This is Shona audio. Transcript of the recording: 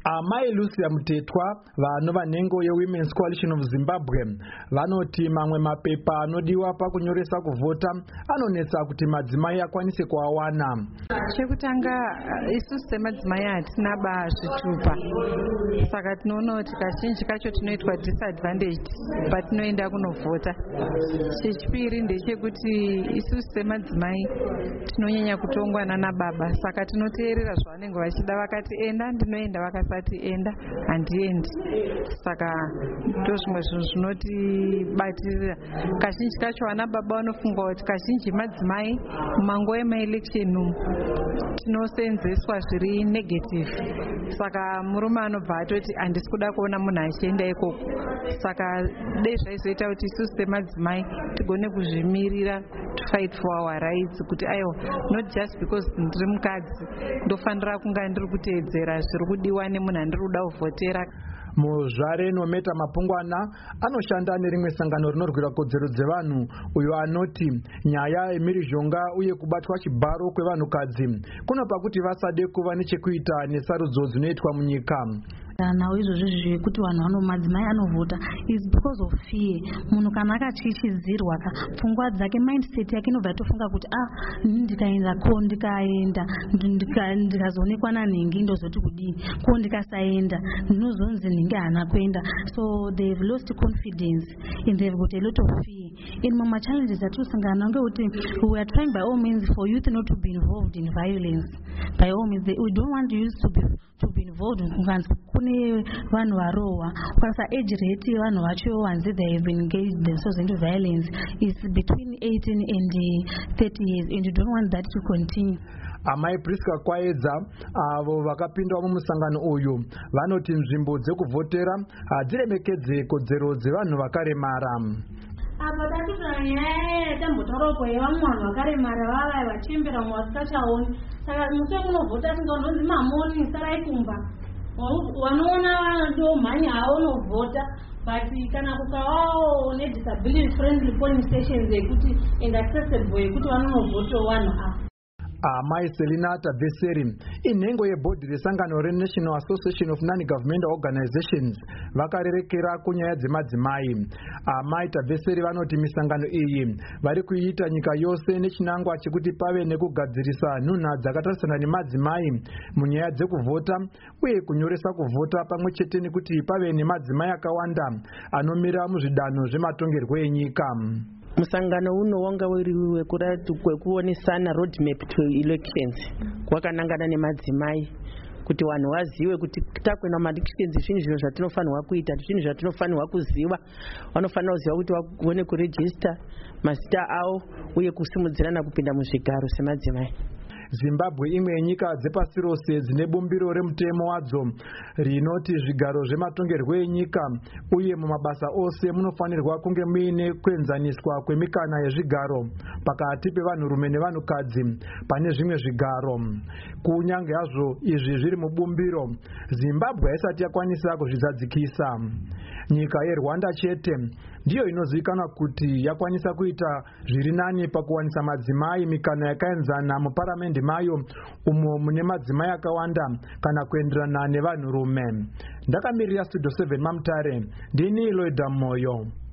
Amai Lucia Mutetwa vanova nhengo yeWomen's Coalition of Zimbabwe vanoti mamwe mapepa anodiwa pakunyoresa kuvhota anonetsa kuti madzimai akwanise kuawana. Chekutanga isusu semadzimai hatina zvitupa, saka tinoona kuti kazhinji kacho tinoitwa disadvantaged patinoenda kunovhota. Chechipiri ndechekuti isusu semadzimai tinonyanya kutongwa nana baba, saka tinoteerera zvavanenge vachida. Vakati enda ndinoenda, vakasati enda handiendi. Saka ndozvimwe zvinhu zvinotibatirira. Kazhinji kacho vana baba vanofunga kuti kazhinji madzimai mumango emaelection umu tinosenzeswa zviri negative, saka murume anobva atoti handisi kuda kuona munhu achienda ikoko. Saka dei zvaizoita kuti isusu semadzimai tigone kuzvimirira to fight for our rights, kuti aiwa, not just because ndiri mukadzi ndofanira kunga ndiri kuteedzera zviri kudiwa nemunhu andiri kuda kuvhotera. Muzvare Nometa Mapungwana anoshanda nerimwe sangano rinorwira kodzero dzevanhu uyo anoti nyaya yemhirizhonga uye kubatwa chibharo kwevanhukadzi kunopa kuti vasade kuva nechekuita nesarudzo dzinoitwa munyika. Nawo izvozvo zvekuti vanhu madzimai anovhota is because of fear. Munhu kana akatyityidzirwa pfungwa dzake, mindset yake inobva itofunga kuti ndikaenda ko ndikaenda ndikazoonekwa nanhengi ndozoti kudii, ko ndikasaenda ndinozonzi nhingi haana kuenda. So they've lost confidence and they've got a lot of fear. In mama challenges that tusangana ngekuti we are trying by all means for youth not to be involved in violence. By all means we don't want youth to be involved in kune vanhu varohwa. Ukasa age rate vanhu vacho wanzi they have been engaged themselves into violence is between 18 and 30 years, and you don't want that to continue. Amai Priska Kwaedza avo vakapindwa mumusangano uyu vanoti nzvimbo dzekuvhotera hadziremekedze kodzero dzevanhu vakaremara. Apa tatotona nyaya yatambotaurapo yevamwe vanhu vakaremara vava vachiembera mwe vasingachaoni. Saka musi wekunovhota tingaonzi mamoni sarai kumba, vanoona ndo mhanya avanovhota. But kana kukavawo nedisability friendly polling stations yekuti and accessible yekuti vanonovhotawo vanhu ava. Amai Selina Tabeseri inhengo yebhodhi resangano reNational Association of Non-Governmental Organizations vakarerekera kunyaya dzemadzimai. Amai Tabeseri vanoti misangano iyi vari kuiita nyika yose nechinangwa chekuti pave nekugadzirisa nhunha dzakatarisana nemadzimai munyaya dzekuvhota uye kunyoresa kuvhota, pamwe chete nekuti pave nemadzimai akawanda anomira muzvidanho zvematongerwo enyika. Musangano uno wanga uri wekuonesana roadmap to elections, kwakanangana nemadzimai kuti vanhu vazive kuti takwenda maelections zvinhu zvatinofanirwa kuita, zvinhu zvatinofanirwa kuziva. Vanofanira kuziva kuti vagone kuregister mazita avo uye kusimudzirana kupinda muzvigaro semadzimai. Zimbabwe imwe yenyika dzepasi rose dzine bumbiro remutemo wadzo rinoti zvigaro zvematongerwo enyika uye mumabasa ose munofanirwa kunge muine kuenzaniswa kwemikana yezvigaro pakati pevanhurume nevanhukadzi pane zvimwe zvigaro. Kunyange hazvo izvi zviri mubumbiro, Zimbabwe haisati yakwanisa kuzvizadzikisa. Nyika yeRwanda chete ndiyo inozivikanwa kuti yakwanisa kuita zviri nani pakuwanisa madzimai mikana yakaenzana muparamende mayo umo mune madzimai akawanda kana kuenderana nevanhurume. Ndakamirira Studio 7 Mamutare, ndini Loida Moyo.